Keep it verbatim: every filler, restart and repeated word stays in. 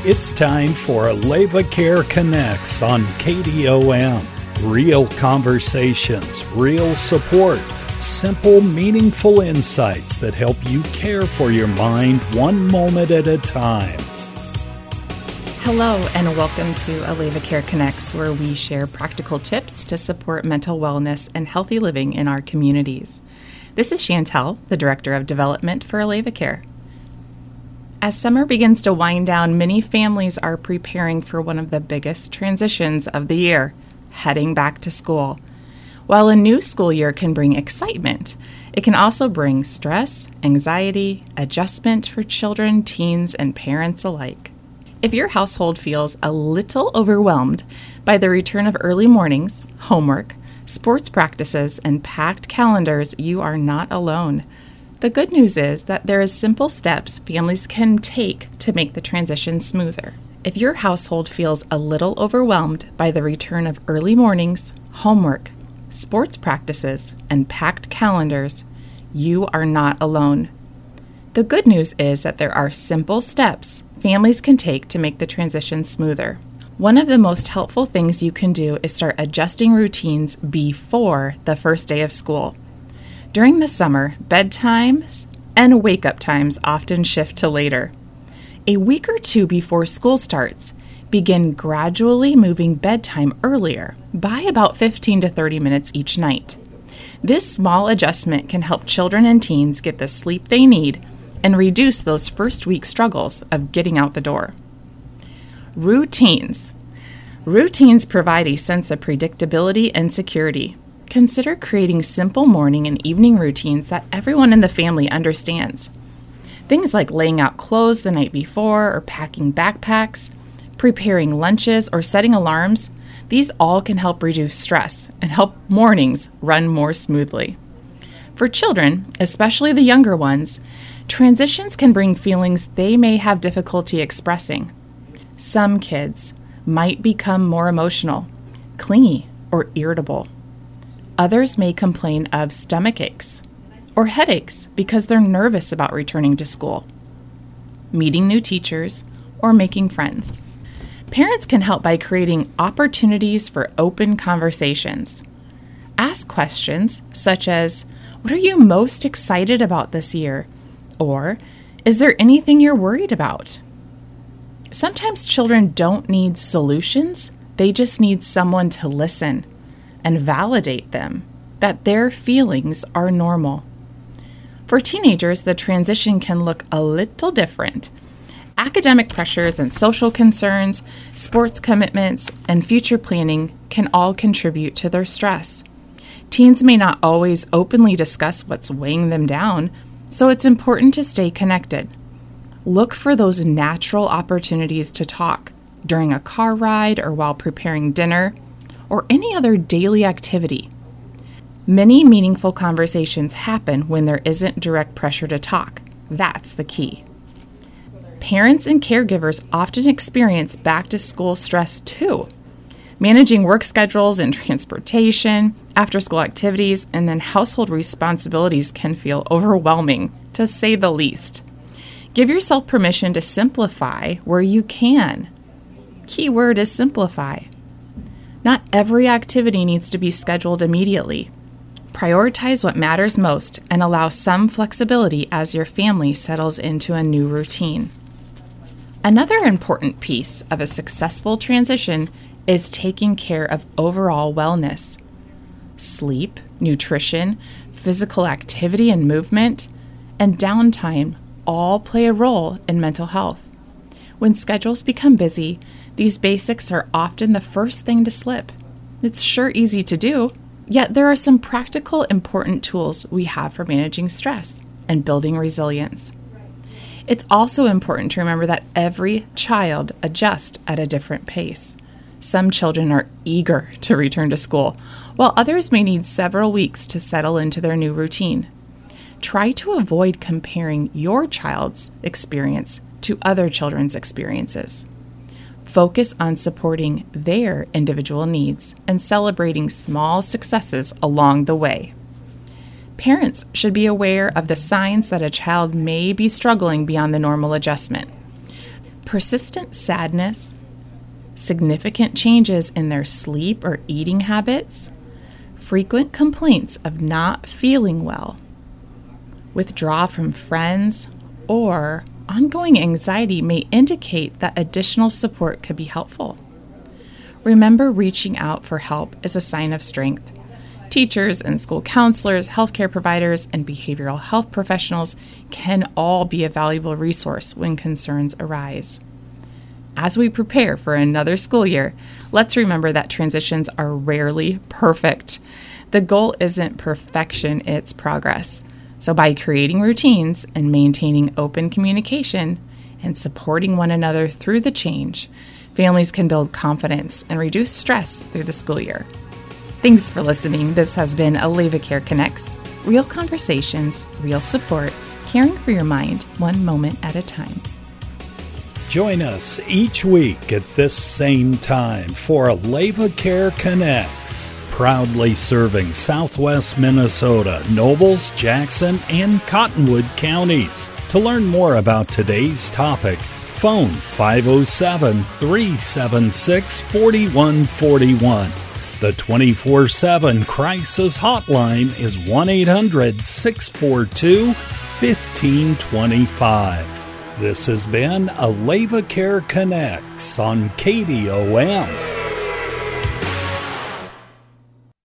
It's time for Aleva Care Connects on K D O M. Real conversations, real support, simple, meaningful insights that help you care for your mind one moment at a time. Hello and welcome to Aleva Care Connects, where we share practical tips to support mental wellness and healthy living in our communities. This is Chantel, the Director of Development for Aleva Care. As summer begins to wind down, many families are preparing for one of the biggest transitions of the year, heading back to school. While a new school year can bring excitement, it can also bring stress, anxiety, adjustment for children, teens, and parents alike. If your household feels a little overwhelmed by the return of early mornings, homework, sports practices, and packed calendars, you are not alone. The good news is that there is simple steps families can take to make the transition smoother. If your household feels a little overwhelmed by the return of early mornings, homework, sports practices, and packed calendars, you are not alone. The good news is that there are simple steps families can take to make the transition smoother. One of the most helpful things you can do is start adjusting routines before the first day of school. During the summer, bedtimes and wake-up times often shift to later. A week or two before school starts, begin gradually moving bedtime earlier by about fifteen to thirty minutes each night. This small adjustment can help children and teens get the sleep they need and reduce those first week struggles of getting out the door. Routines. Routines provide a sense of predictability and security. Consider creating simple morning and evening routines that everyone in the family understands. Things like laying out clothes the night before or packing backpacks, preparing lunches, or setting alarms, these all can help reduce stress and help mornings run more smoothly. For children, especially the younger ones, transitions can bring feelings they may have difficulty expressing. Some kids might become more emotional, clingy, or irritable. Others may complain of stomach aches or headaches because they're nervous about returning to school, meeting new teachers, or making friends. Parents can help by creating opportunities for open conversations. Ask questions such as, "What are you most excited about this year?" Or, "Is there anything you're worried about?" Sometimes children don't need solutions, they just need someone to listen and validate them, that their feelings are normal. For teenagers, the transition can look a little different. Academic pressures and social concerns, sports commitments, and future planning can all contribute to their stress. Teens may not always openly discuss what's weighing them down, so it's important to stay connected. Look for those natural opportunities to talk during a car ride or while preparing dinner, or any other daily activity. Many meaningful conversations happen when there isn't direct pressure to talk. That's the key. Parents and caregivers often experience back-to-school stress too. Managing work schedules and transportation, after-school activities, and then household responsibilities can feel overwhelming, to say the least. Give yourself permission to simplify where you can. Key word is simplify. Not every activity needs to be scheduled immediately. Prioritize what matters most and allow some flexibility as your family settles into a new routine. Another important piece of a successful transition is taking care of overall wellness. Sleep, nutrition, physical activity and movement, and downtime all play a role in mental health. When schedules become busy, these basics are often the first thing to slip. It's sure easy to do, yet there are some practical, important tools we have for managing stress and building resilience. It's also important to remember that every child adjusts at a different pace. Some children are eager to return to school, while others may need several weeks to settle into their new routine. Try to avoid comparing your child's experience to other children's experiences. Focus on supporting their individual needs and celebrating small successes along the way. Parents should be aware of the signs that a child may be struggling beyond the normal adjustment. persistent sadness, significant changes in their sleep or eating habits, frequent complaints of not feeling well, withdrawal from friends, or ongoing anxiety may indicate that additional support could be helpful. Remember, reaching out for help is a sign of strength. Teachers and school counselors, healthcare providers, and behavioral health professionals can all be a valuable resource when concerns arise. As we prepare for another school year, let's remember that transitions are rarely perfect. The goal isn't perfection, it's progress. So by creating routines and maintaining open communication and supporting one another through the change, families can build confidence and reduce stress through the school year. Thanks for listening. This has been AlevaCare Connects. Real conversations, real support, caring for your mind one moment at a time. Join us each week at this same time for AlevaCare Connects, proudly serving Southwest Minnesota, Nobles, Jackson, and Cottonwood counties. To learn more about today's topic, phone five oh seven, three seven six, four one four one. The twenty-four seven crisis hotline is one eight hundred, six four two, one five two five. This has been AlevaCare Connects on K D O M.